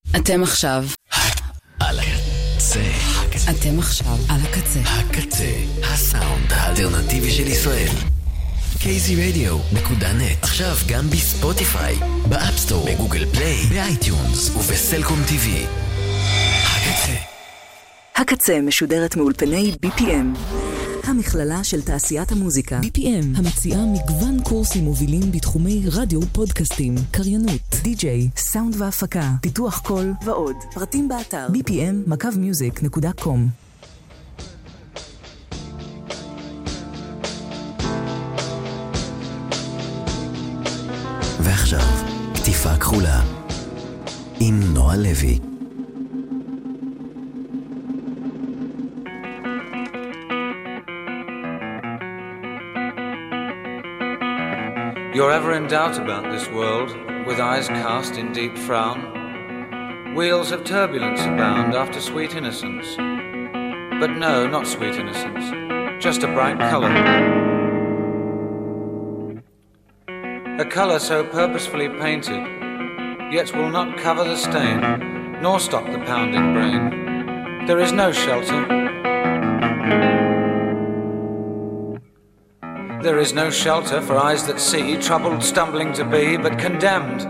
אתם עכשיו על הקצה. אתם עכשיו על הקצה. הקצה, הסאונד האלטרנטיבי של ישראל. kzradio.net. עכשיו גם בספוטיפיי, באפסטור, בגוגל פליי, באייטיונס ובסלקום TV. הקצה. הקצה משודרת מאולפני BPM, המכללה של תעשיית המוזיקה. BPM, המציעה מגוון קורסים מובילים בתחומי רדיו, פודקאסטים, קריינות, די-ג'יי, סאונד והפקה, פיתוח קול ועוד. פרטים באתר bpm-music.com. ועכשיו, כתיפה כחולה עם נועה לוי. You're ever in doubt about this world, with eyes cast in deep frown? Wheels of turbulence abound after sweet innocence. But no, not sweet innocence, just a bright colour. A colour so purposefully painted, yet will not cover the stain, nor stop the pounding brain. There is no shelter. There is no shelter for eyes that see, troubled, stumbling to be, but condemned.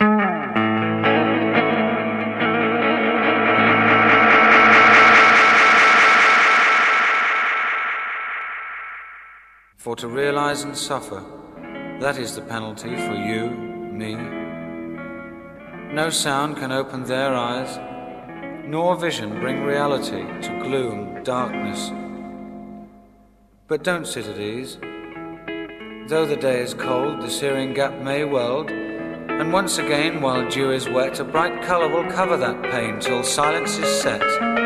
For to realize and suffer, that is the penalty for you, me. No sound can open their eyes, nor vision bring reality to gloom, darkness. But don't sit at ease. Though the day is cold, the searing gap may weld, and once again, while dew is wet, a bright colour will cover that pain till silence is set.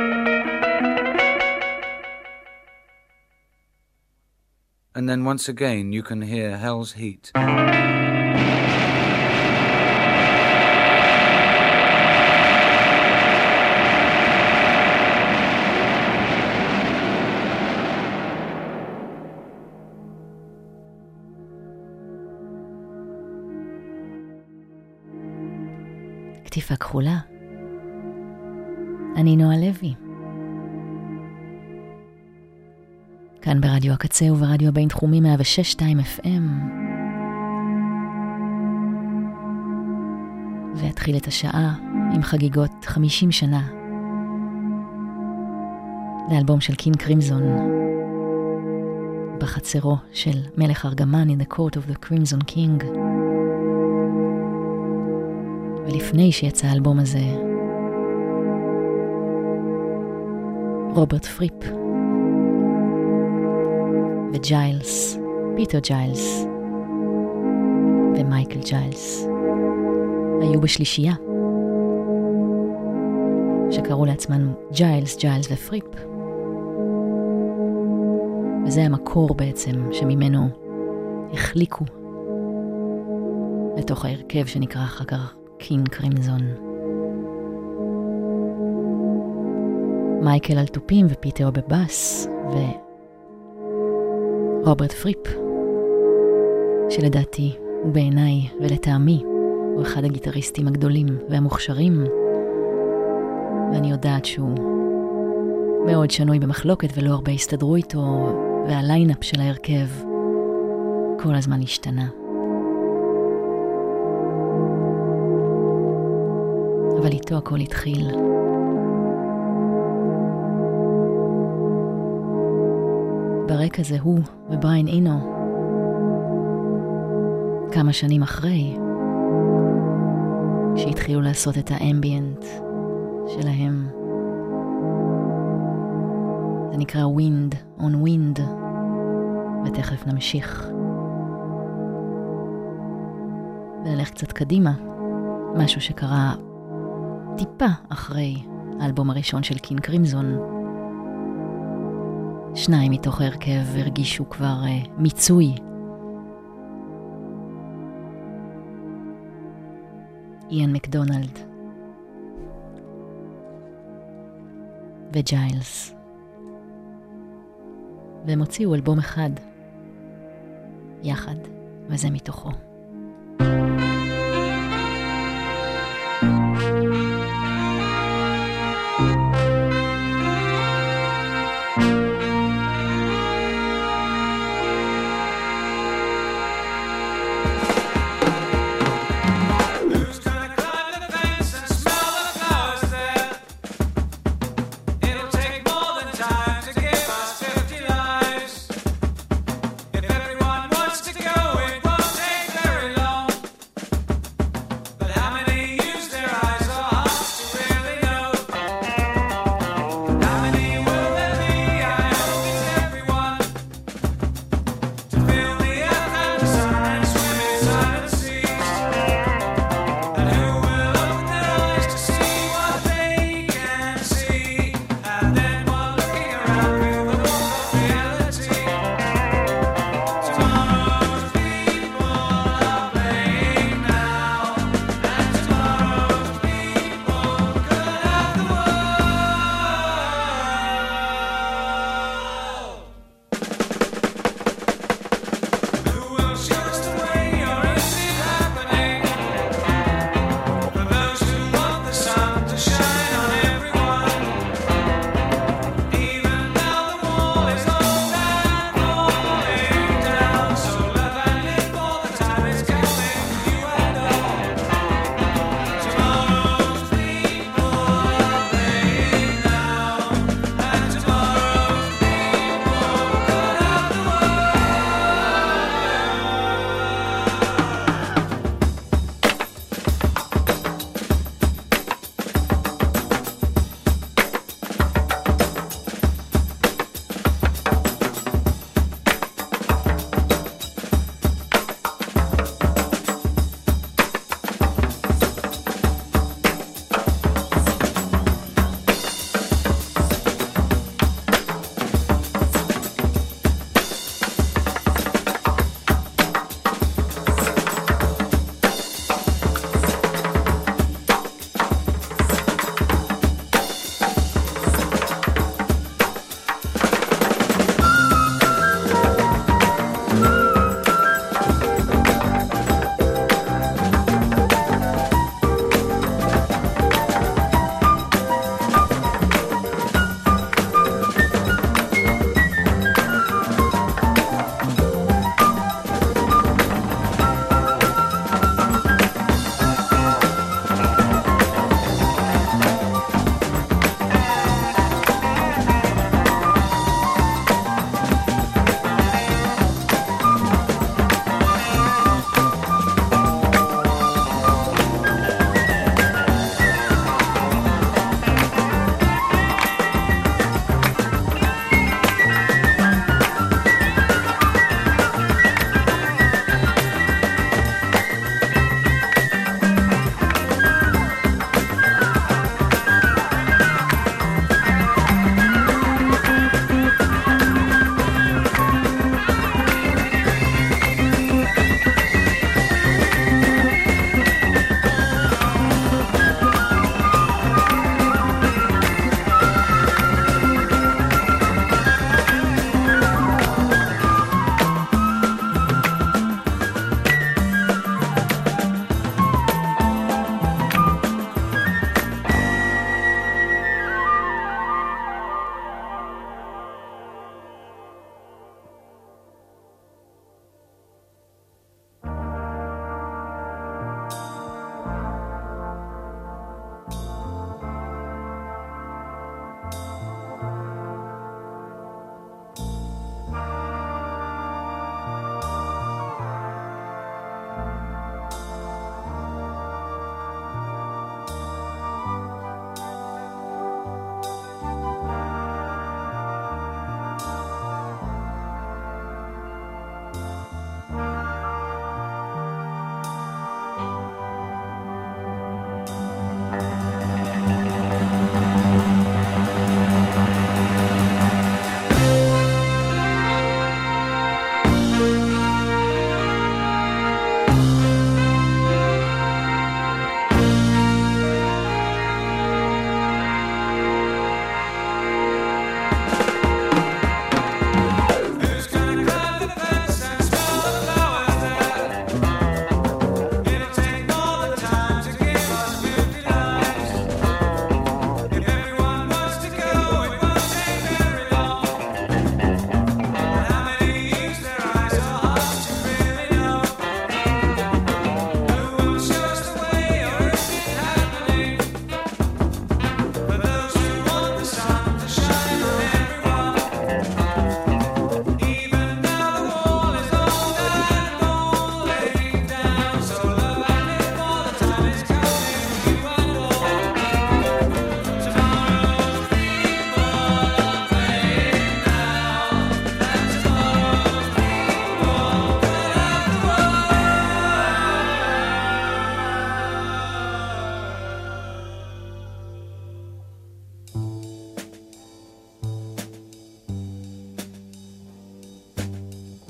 And then once again you can hear hell's heat. כתיפה כחולה. אני נועה לוי. כאן ברדיו הקצה וברדיו הבינתחומי 106.2 FM. והתחיל את השעה עם חגיגות 50 שנה לאלבום של קין קרימזון בחצרו של מלך ארגמן in the court of the Crimson King. ולפני שיצא האלבום הזה, רוברט פריפ וג'יילס, פיטר ג'יילס ומייקל ג'יילס היו בשלישייה שקראו לעצמם ג'יילס ופריפ, וזה המקור בעצם שממנו החליקו לתוך ההרכב שנקרא אחר כך קין קרימזון. מייקל על טופים ופיטר בבאס ורוברט פריפ, שלדעתי ובעיניי ולטעמי הוא אחד הגיטריסטים הגדולים והמוכשרים, ואני יודעת שהוא מאוד שנוי במחלוקת ולא הרבה הסתדרו איתו, והליינאפ של ההרכב כל הזמן השתנה. אבל איתו הכל התחיל. ברקע זה הוא ובריין אינו, כמה שנים אחרי שהתחילו לעשות את האמביאנט שלהם. זה נקרא Wind on Wind, ותכף נמשיך ונלך קצת קדימה, משהו שקרה טיפה אחרי האלבום הראשון של קין קרימזון. שניים מתוך ההרכב הרגישו כבר מיצוי. איאן מקדונלד וג'יילס, והם הוציאו אלבום אחד יחד, וזה מתוכו.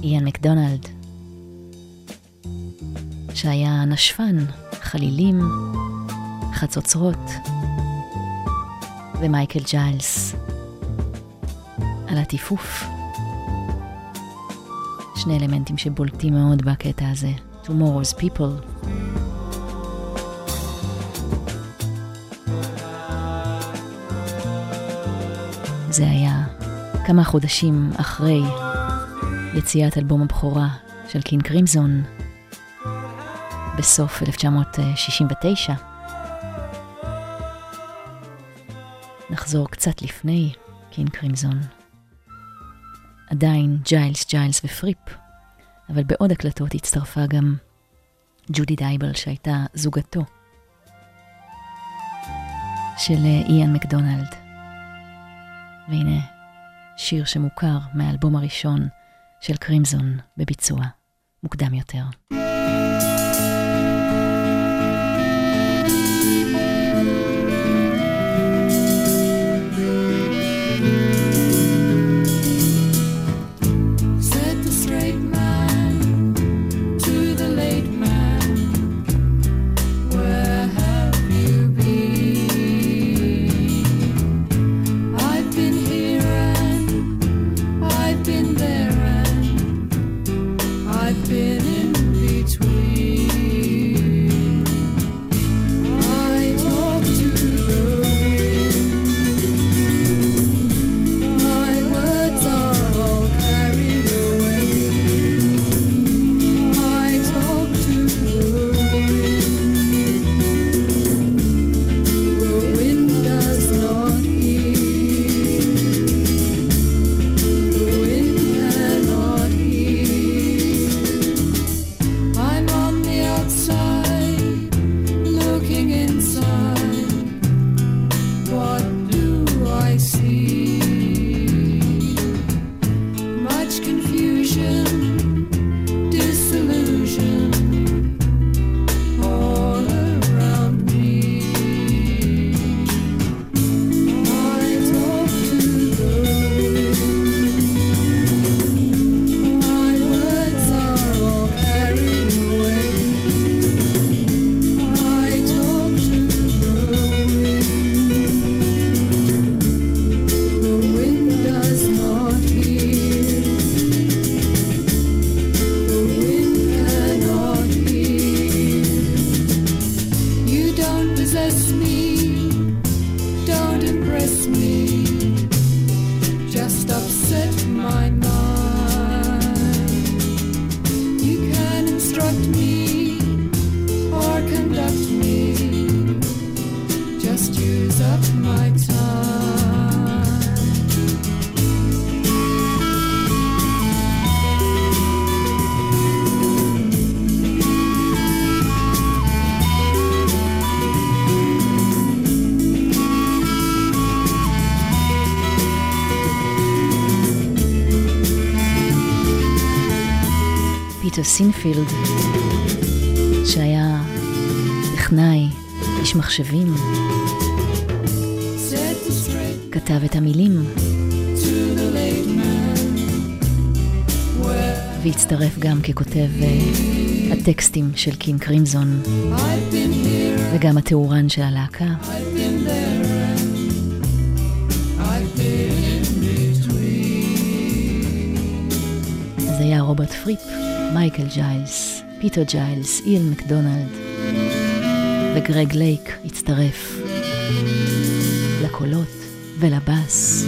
איאן מקדונלד, שהיה נשפן, חלילים, חצוצרות, ומייקל ג'יילס על הטיפוף. שני אלמנטים שבולטים מאוד בקטע הזה. Tomorrow's People. זה היה כמה חודשים אחרי יציאת אלבום הבכורה של קינג קרימזון בסוף 1969. נחזור קצת לפני קינג קרימזון. עדיין ג'יילס ופריפ, אבל בעוד הקלטות הצטרפה גם ג'ודי דייבל שהייתה זוגתו של איאן מקדונלד. והנה שיר שמוכר מהאלבום הראשון של קרימזון בביצוע מוקדם יותר. פיטר סינפילד, שהיה טכנאי, איש מחשבים, כתב את המילים והצטרף גם ככותב הטקסטים של קינג קרימזון וגם התאורן של הלהקה. אז היה רוברט פריפ, מייקל ג'יילס, פיטר ג'יילס, איאן מקדונלד וגרג לייק הצטרף לקולות ולבאס.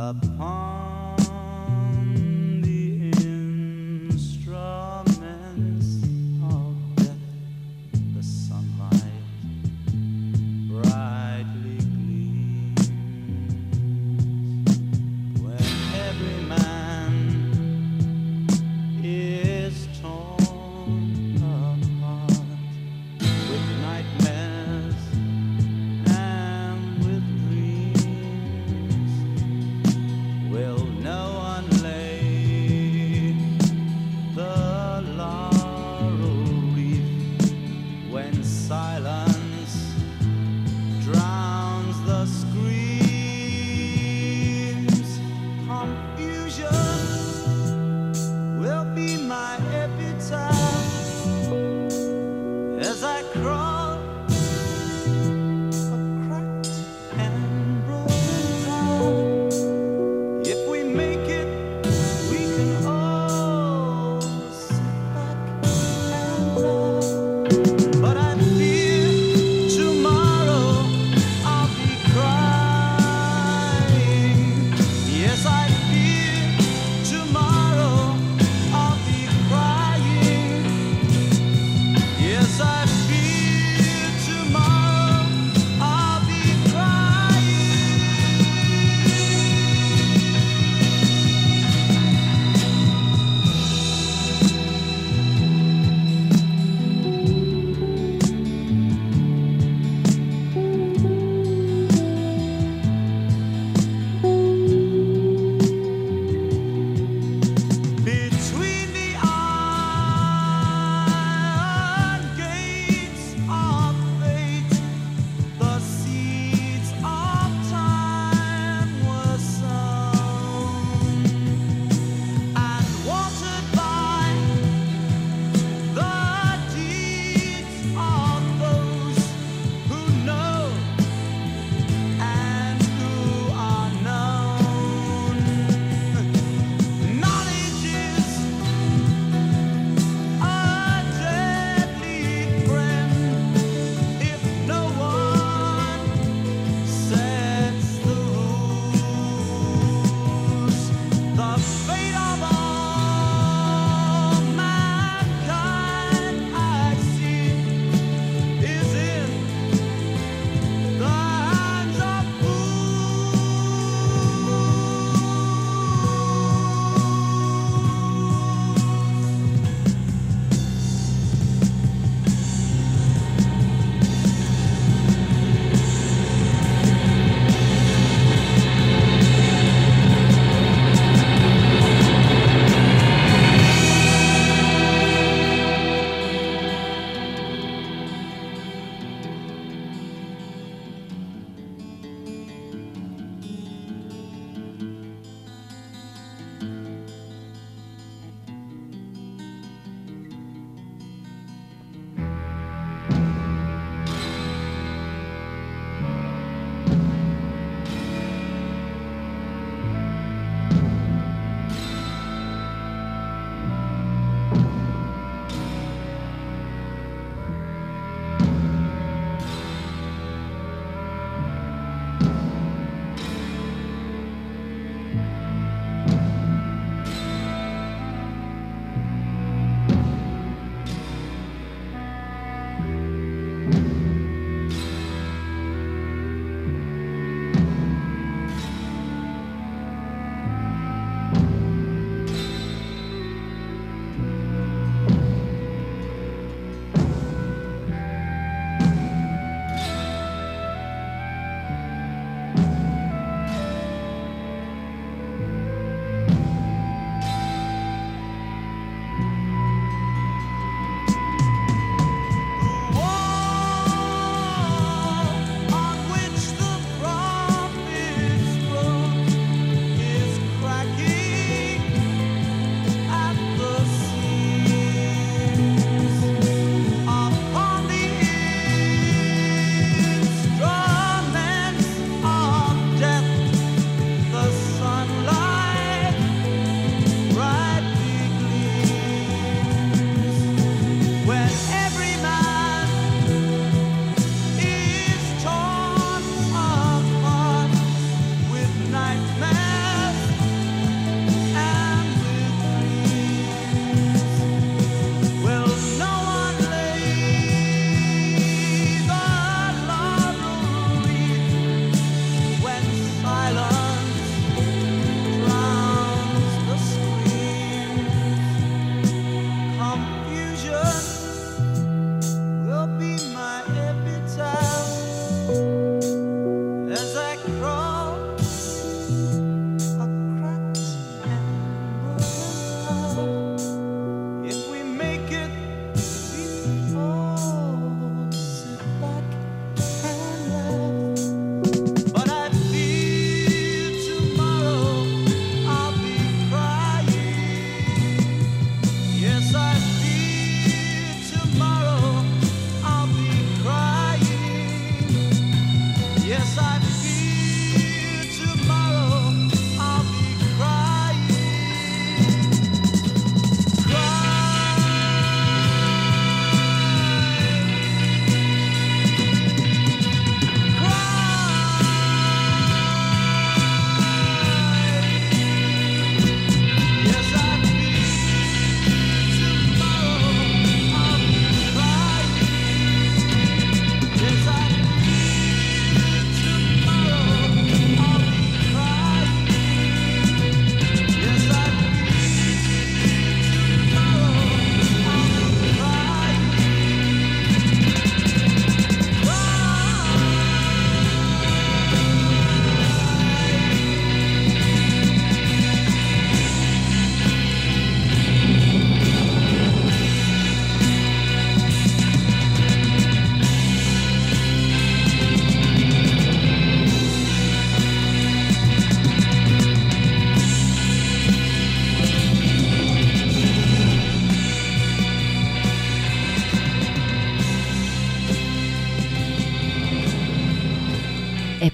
Well,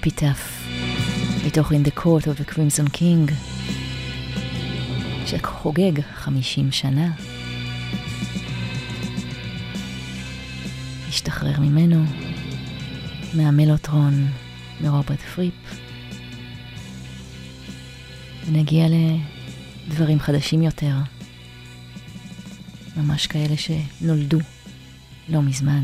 Epitaph, מתוך In the Court of the Crimson King, שחוגג 50 שנה. השתחרר ממנו, מהמלוטרון, מרוברט פריפ, ונגיע לדברים חדשים יותר, ממש כאלה שנולדו לא מזמן.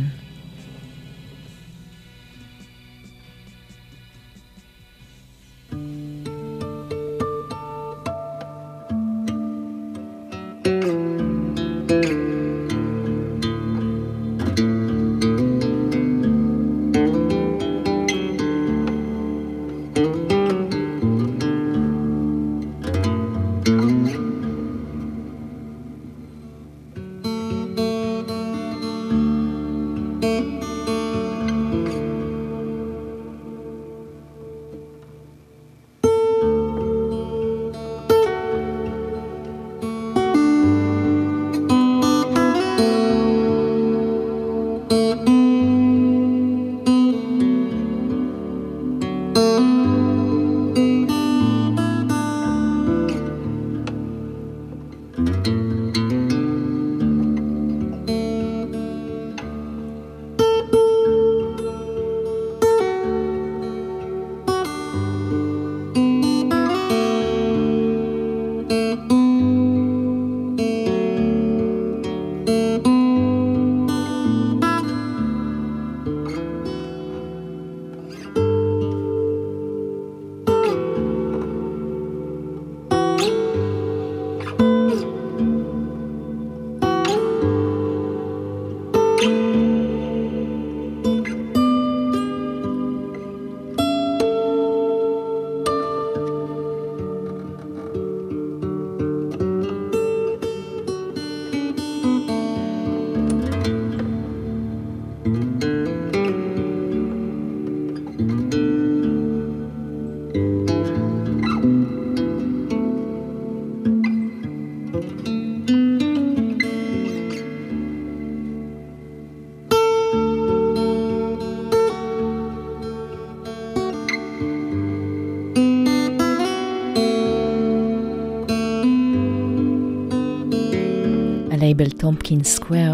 הלייבל טומפקינס סקוואר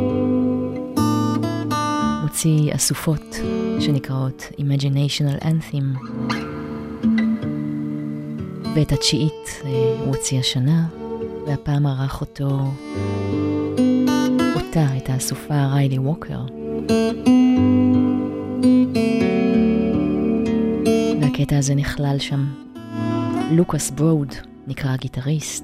הוציא אסופות שנקראות Imaginational Anthem, ואת התשיעית הוא הוציא השנה, והפעם ערך אותה, את האסופה ריילי ווקר. והקטע הזה נכלל שם לוקאס ברוד, נקרא הגיטריסט.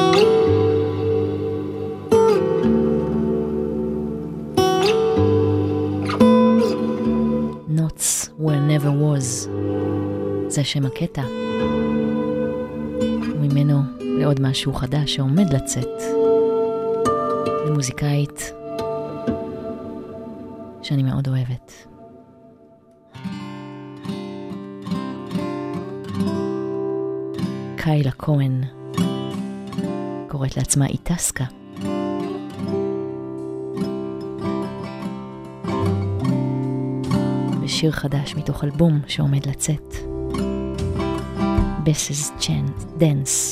Notes where never was, זה שם הקטע. וממנו לעוד משהו חדש שעומד לצאת, למוזיקאית שאני מאוד אוהבת. קיילה כהן, קוראת לעצמה איטסקה. בשיר חדש מתוך אלבום שעומד לצאת, Bess's Dance.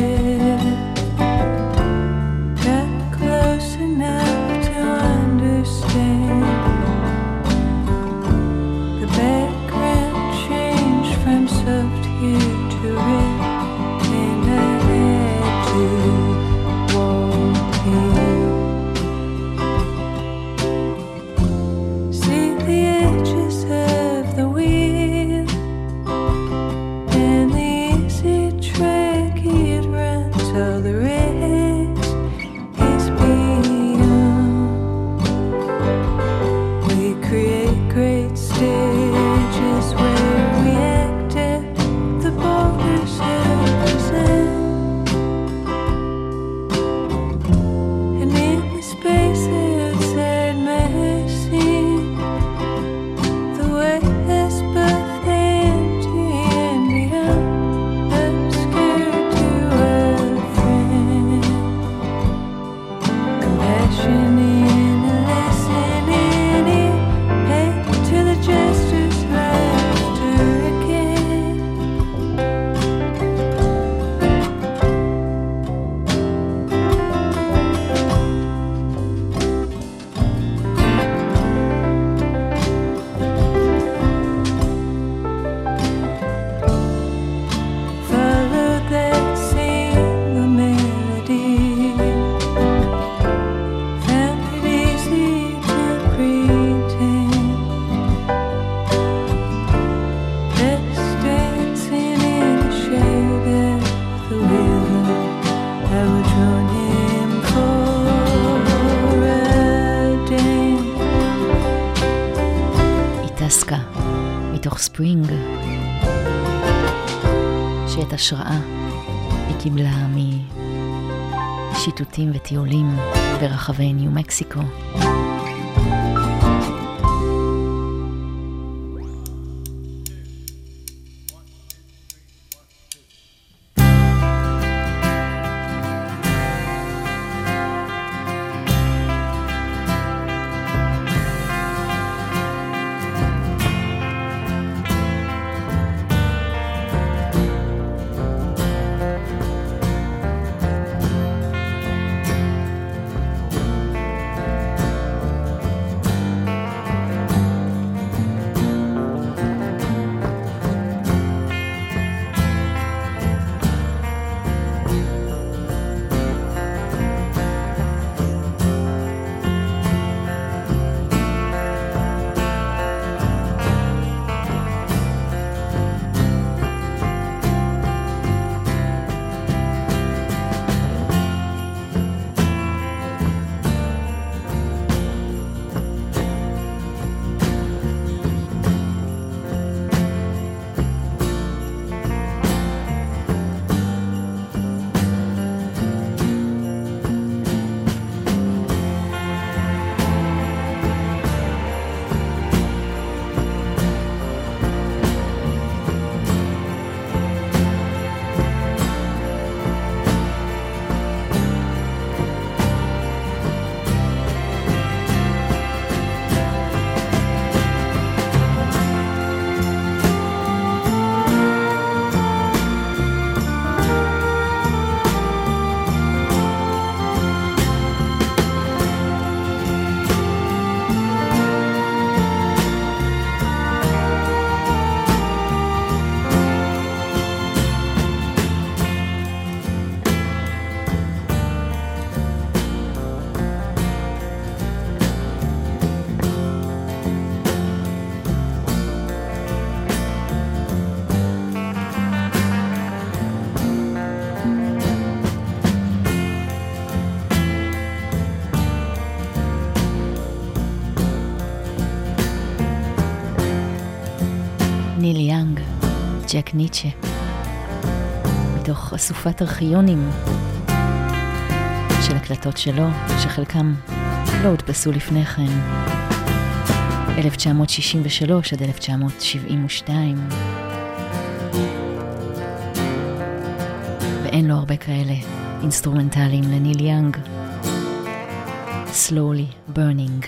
ספרינג, שאת השראה היא קיבלה משיטוטים וטיולים ברחבי ניו מקסיקו. ניל יאנג, ג'ק ניטשה, מתוך אסופת ארכיונים של הקלטות שלו, שחלקם לא הודפסו לפני כן, 1963 עד 1972, ואין לו הרבה כאלה אינסטרומנטליים לניל יאנג. Slowly Burning.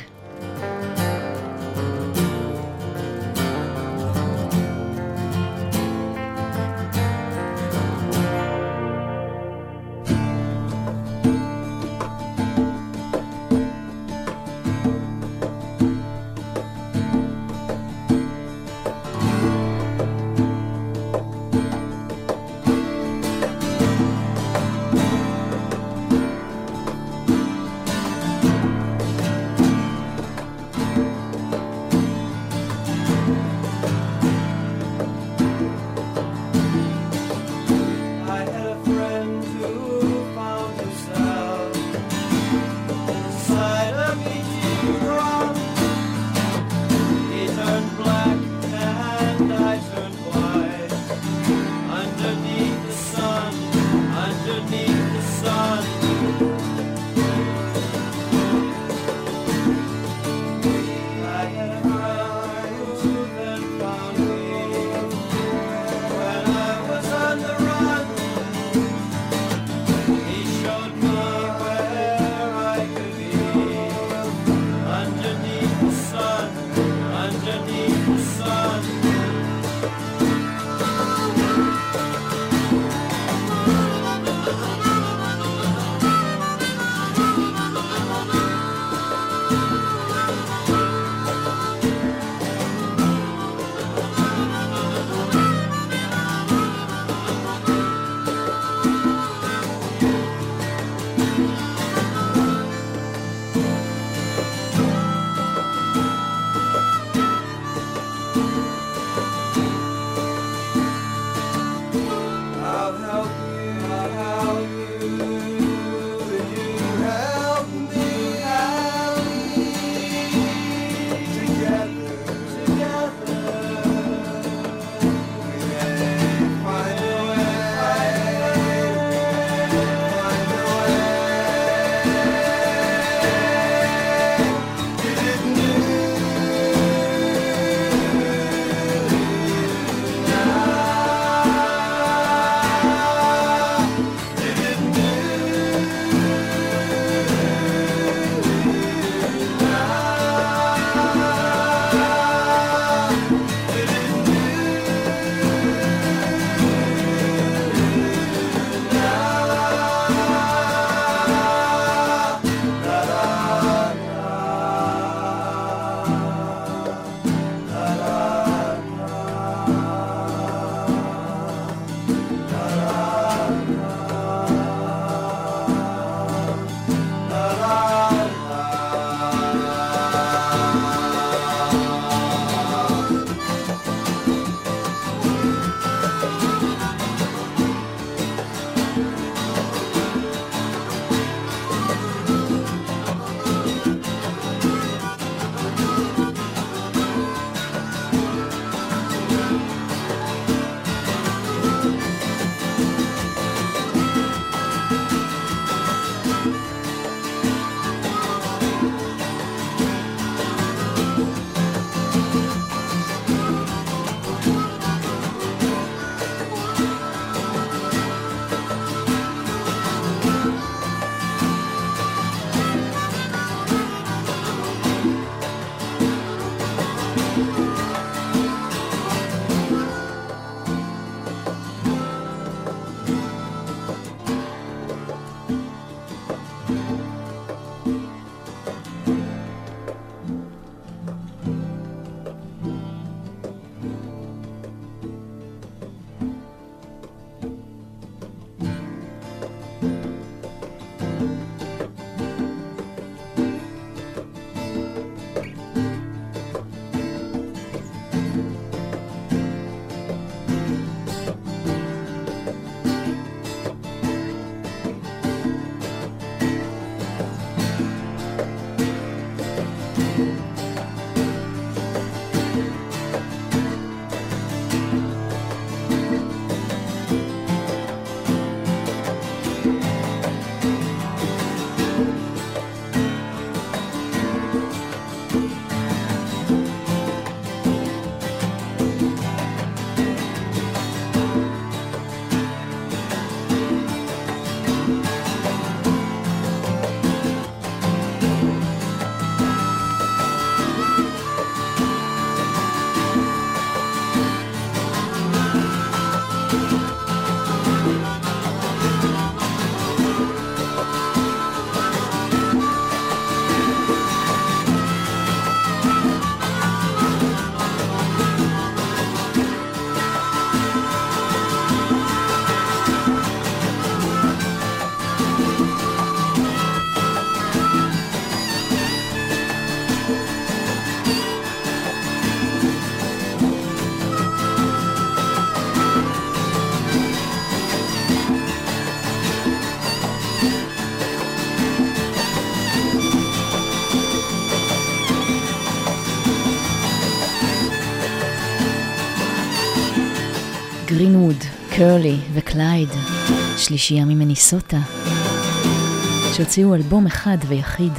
קרלי וקלייד, שלישייה ממניסוטה, שהוציאו אלבום אחד ויחיד,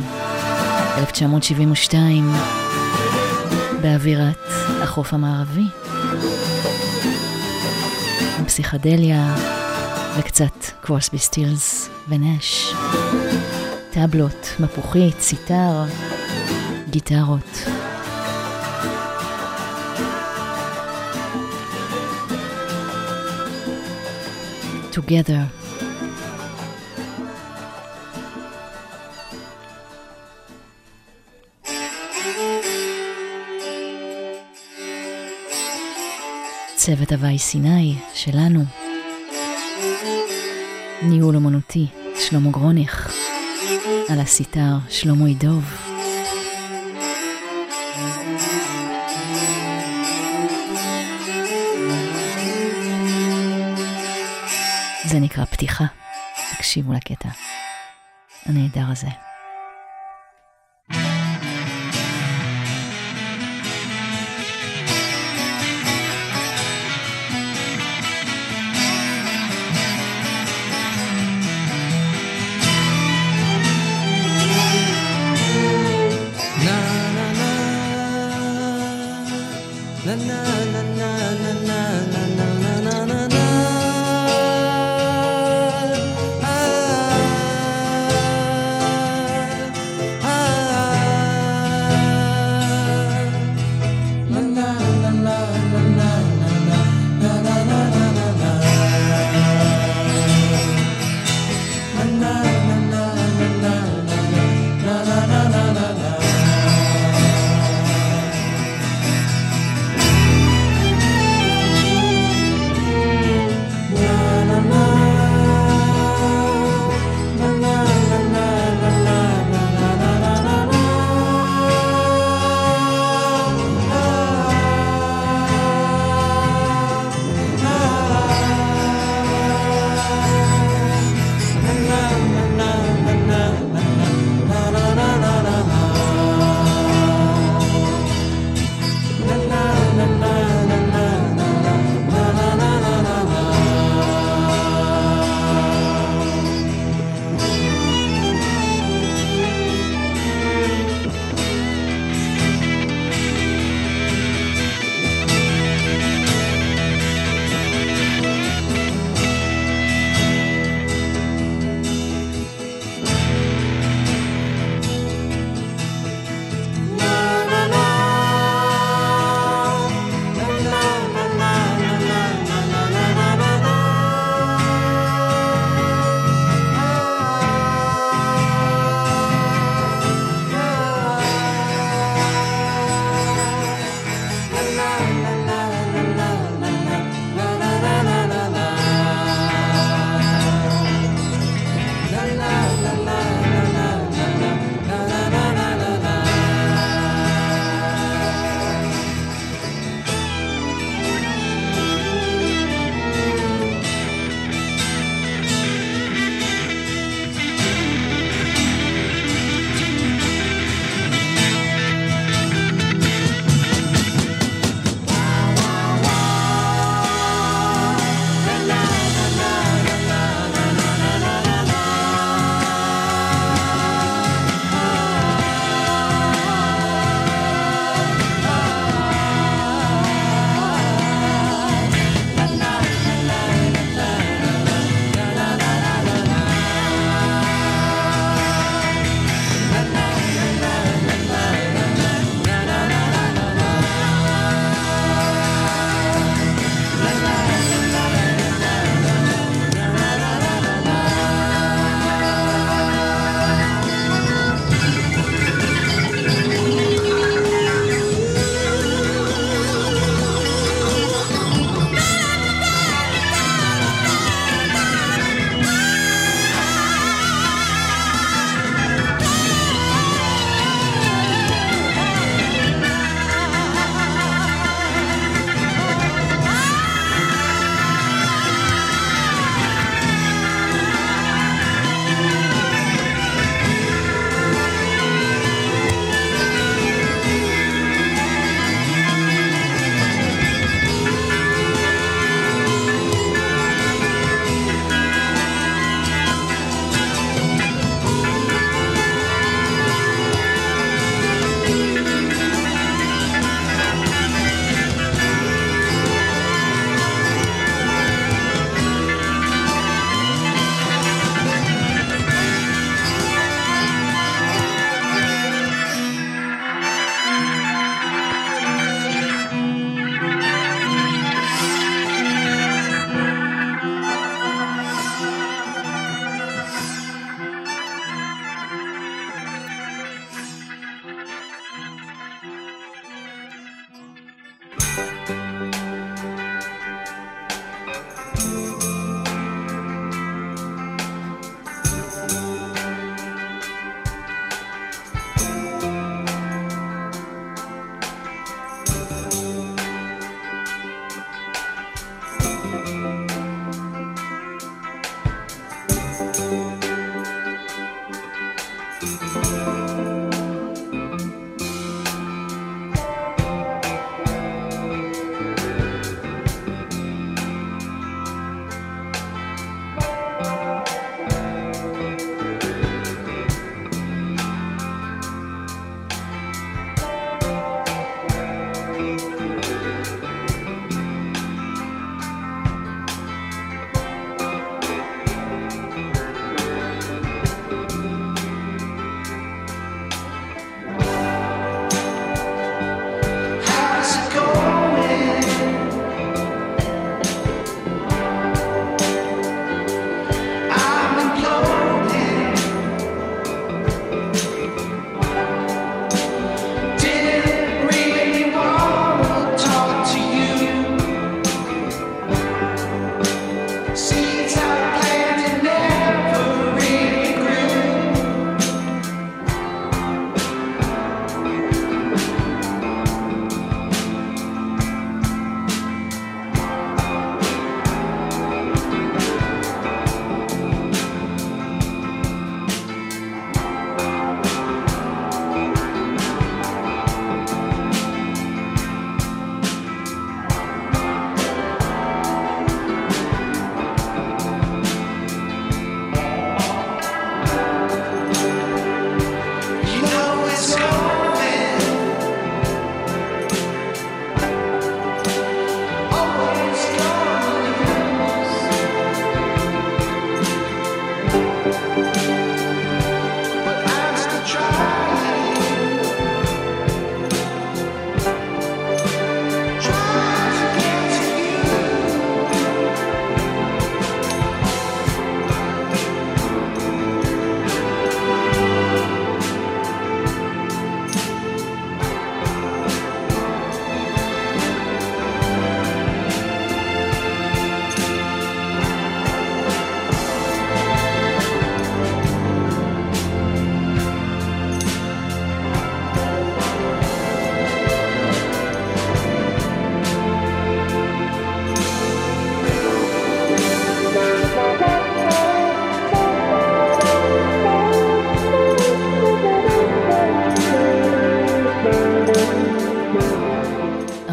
1972, באווירת החוף המערבי, עם פסיכדליה וקצת קרוסבי סטילס ונש, טבלות, מפוחית, סיטר, גיטרות. Together. צוות הוואי סיני שלנו, ניהול אומנותי שלמה גרוניך, על הסיטר שלמה עידוב, זה נקרא פתיחה. תקשיבו לקטע הנהדר הזה.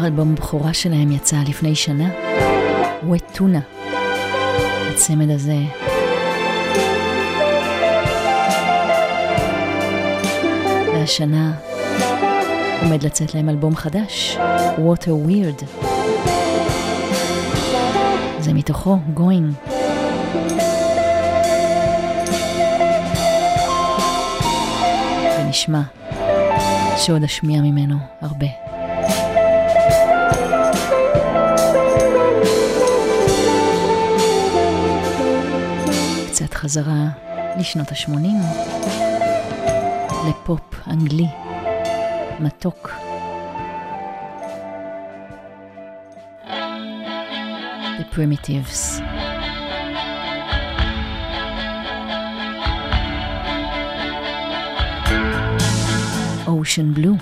האלבום הבכורה שלהם יצא לפני שנה, Wet Tuna. הצמד הזה והשנה עומד לצאת להם אלבום חדש, Water Weird. זה מתוכו, Going. ונשמע שעוד אשמיע ממנו הרבה. קצת חזרה לשנות ה-80 לפופ אנגלי מתוק. The Primitives. Ocean Blue.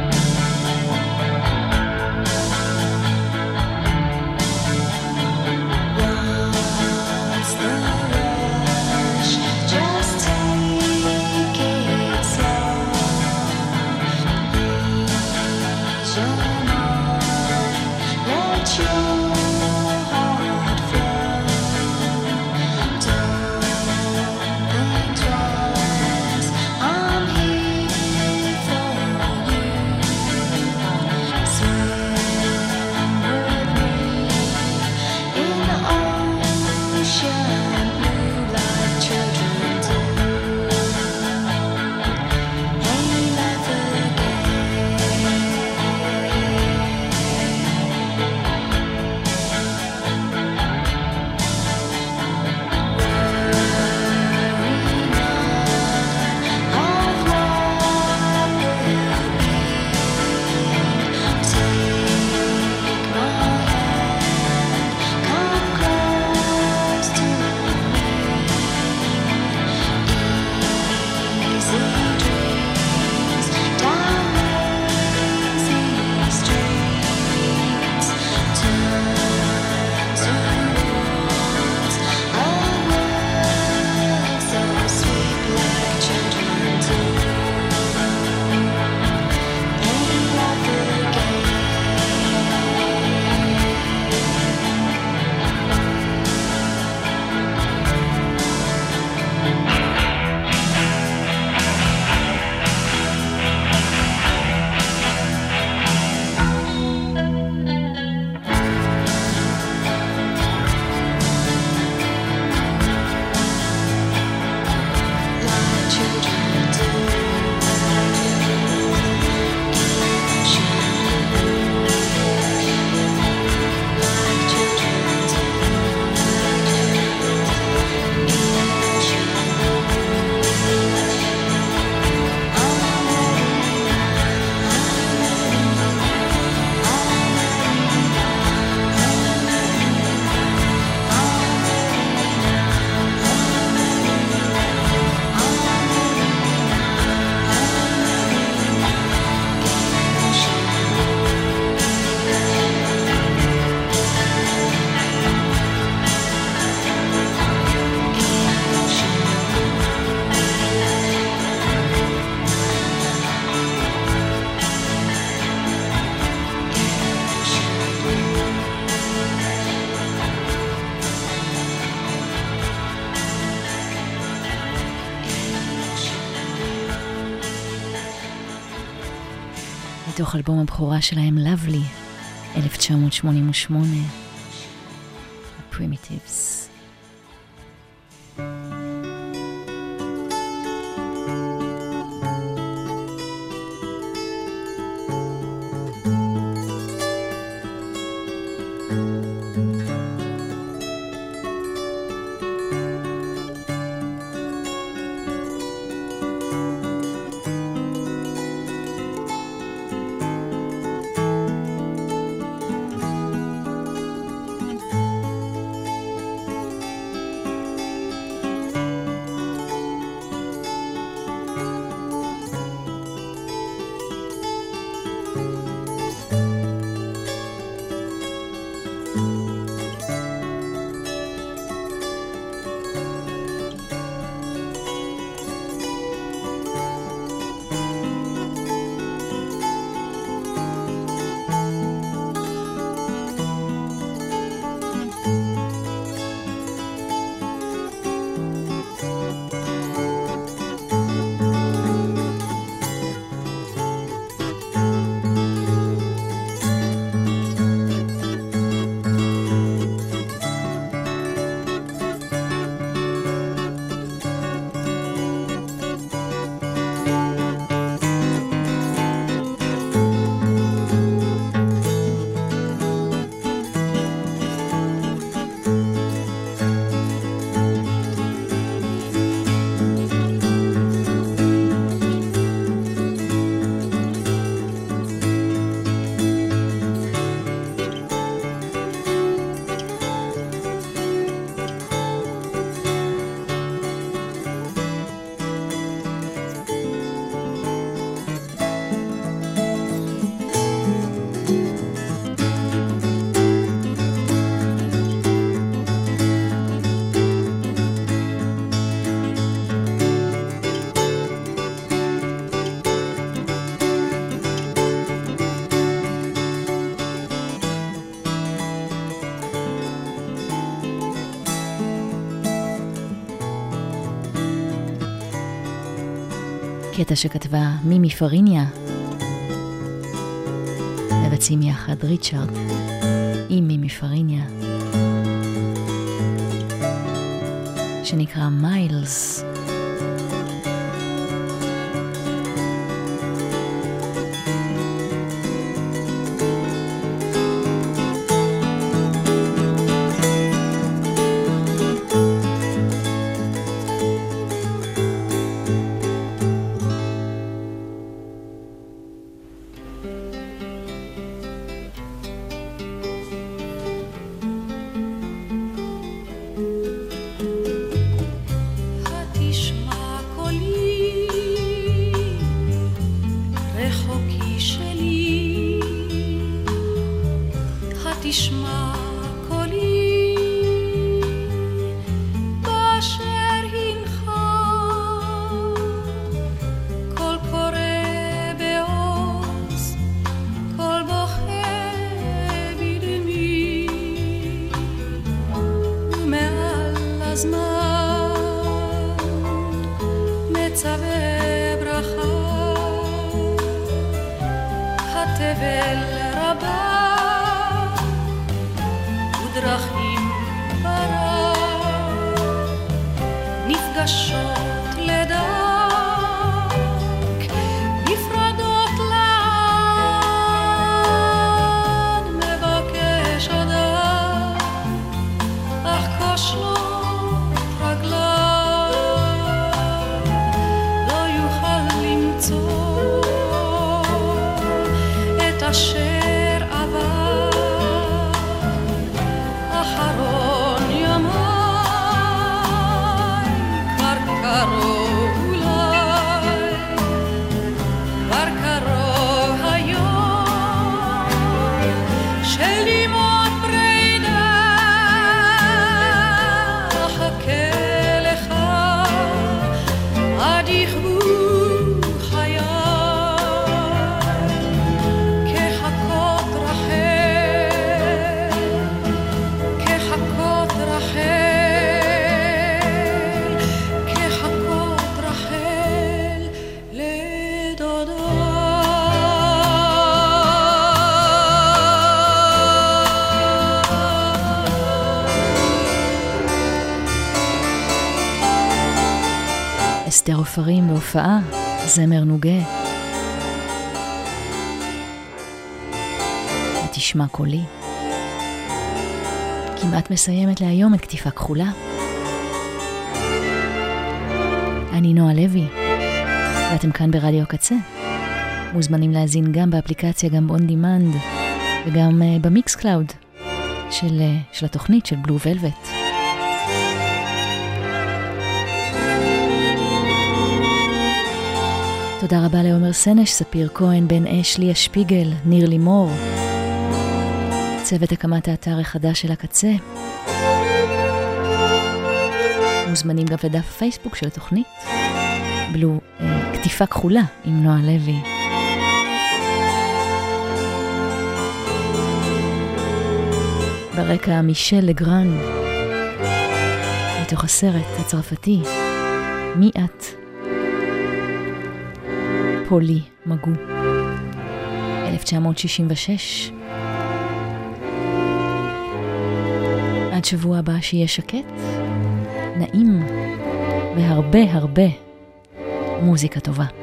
מתוך אלבום הבכורה שלהם, Lovely, 1988, The Primitives. קטע שכתבה מימי פריניה. מבצעים יחד ריצ'רד עם מימי פריניה, שנקרא מיילס. אסתר עופרים בהופעה, זמר נוגה. ותשמע קולי. כמעט מסיימת להיום את כתיפה כחולה. אני נועה לוי, ואתם כאן ברדיו הקצה. מוזמנים להזין גם באפליקציה, גם באון דימנד, וגם במיקס קלאוד של התוכנית של בלו ולווט. תודה רבה לעומר סנש, ספיר כהן, בן אשלי, השפיגל, ניר לימור, צוות הקמת האתר החדש של הקצה. מוזמנים גם לדף הפייסבוק של התוכנית, בלו כתיפה כחולה עם נועה לוי. ברקע מישל לגרן, מתוך הסרט הצרפתי, מי את? פולי מגו, 1966. עד שבוע הבא שיהיה שקט, נעים והרבה הרבה מוזיקה טובה.